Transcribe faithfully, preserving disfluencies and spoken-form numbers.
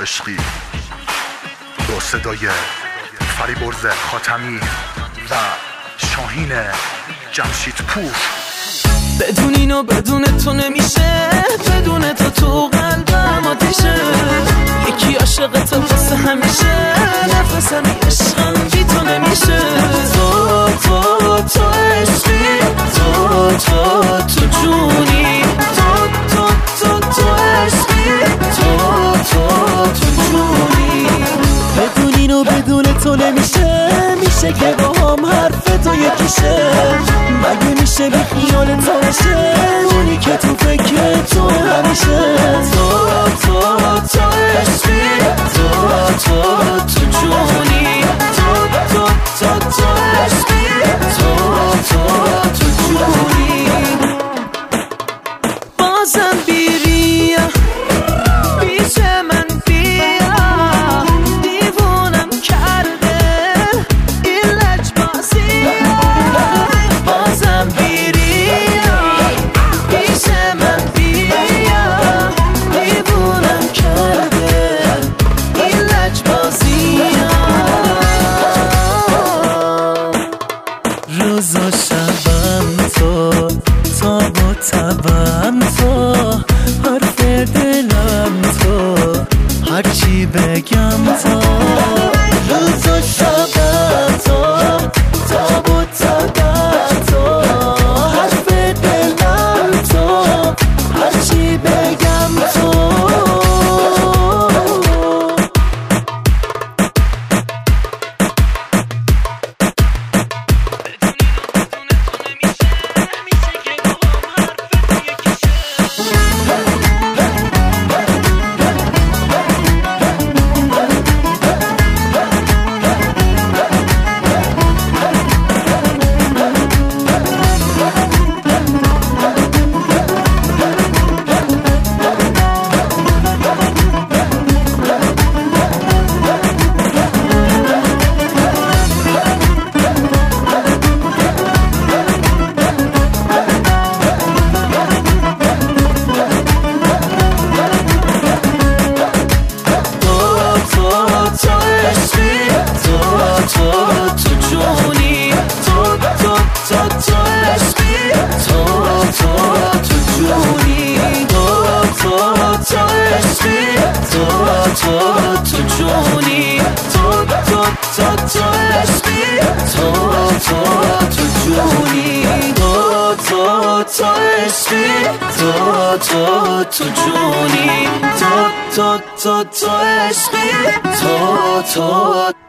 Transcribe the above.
عشقی با صدای فریبرز خاتمی و شاهین جمشید پور. بدون اینو بدون تو نمیشه، بدون تو تو قلبم آتیشه. یکی عاشق تو واسه همیشه، نفسم عشقم بی تو نمیشه. تو تو تو عشقی، تو تو تو جونی، تو تو تو تو عشقی، تو تو تو جونی. بدون اینو بدون تو نمیشه، میشه که با هم حرف تو یکیشه. مگه میشه بی خیال تو نشه، اونی که تو فکر تو همیشه. تو تو تو عشقی، تو تو تو جونی، تو تو تو تو عشقی، تو تو تو جونی. بازم بیریا پیش من بیا، دیوونم کرده این لجبازی. بازم بیریا پیش من بیا، دیوونم کرده این لجبازی. روز و شبم تو، تاب و تبم تو، حرف دلم تو، هرچی بگم تو. روز و شبم تو، تاب و تبم تو، حرف دلم تو، هرچی بگم تو. تو تو جونی، تو تو تو تو عشقی، تو تو تو جونی، تو تو تو عشقی، تو تو تو جونی، تو تو تو تو عشقی، تو تو